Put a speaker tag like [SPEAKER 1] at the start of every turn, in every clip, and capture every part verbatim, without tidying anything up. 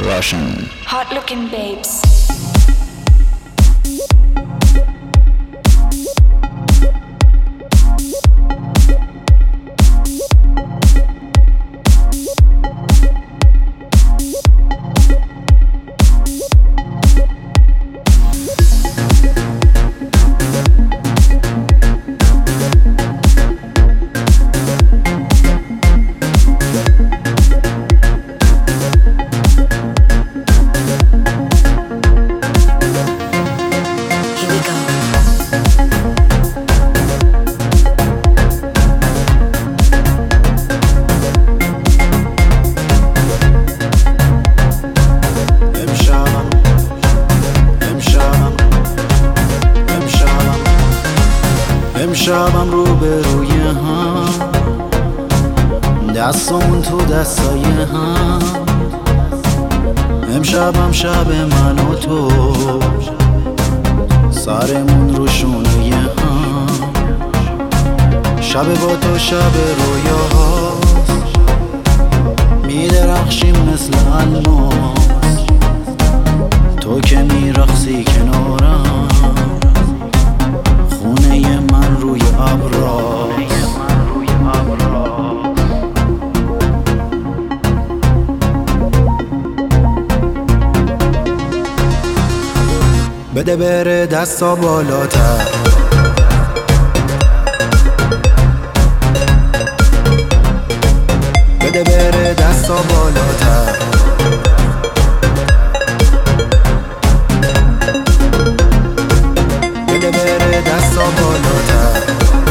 [SPEAKER 1] Russian.
[SPEAKER 2] Hot looking babes.
[SPEAKER 3] امشبم رو به روی هم، دستمون تو دستای هم. امشبم شب من و تو، سرمون رو شونه هم. شب با تو شب رویاست، میدرخشیم مثل الماس. تو که میرقصی کنارم، خونه من روی ابراست. بده بره دستا بالاتر، بده بره دستا بالاتر. بده بره دستا بالاتر.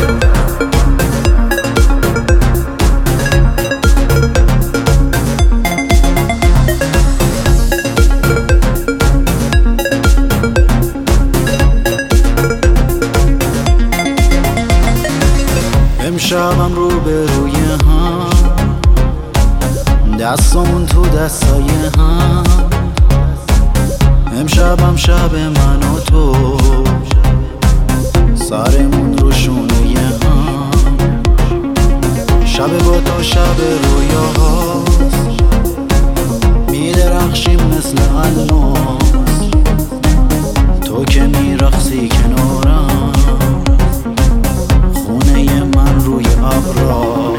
[SPEAKER 3] امشبم رو به روی هم، دستمون تو دستای هم. امشبم شب من و تو، سرمون رو شونه هم. شب با تو شب رویاست، میدرخشیم مثل الماس. تو که میرقصی کنارم، خونه من روی ابراست.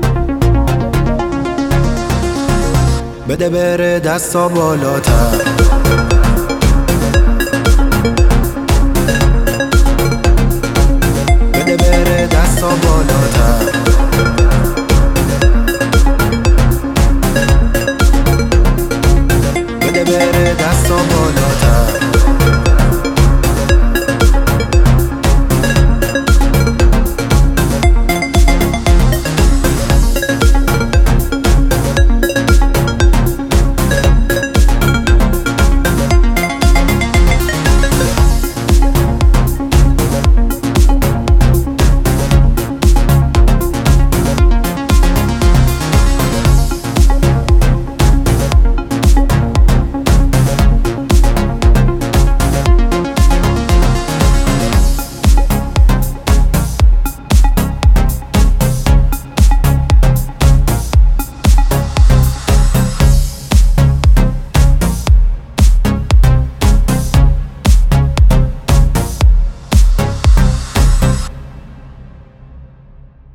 [SPEAKER 3] بده بره دستا بالاتر،